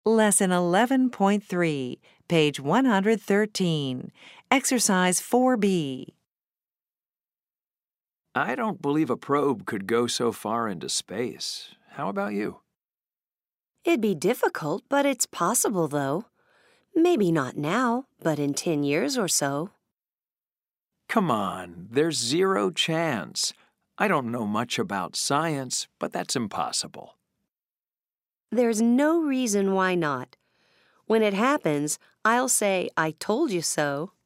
Lesson 11.3, page 113, Exercise 4B. I don't believe a probe could go so far into space. How about you? It'd be difficult, but it's possible, though. Maybe not now, but in 10 years or so. Come on, there's zero chance. I don't know much about science, but that's impossible. There's no reason why not. When it happens, I'll say, "I told you so."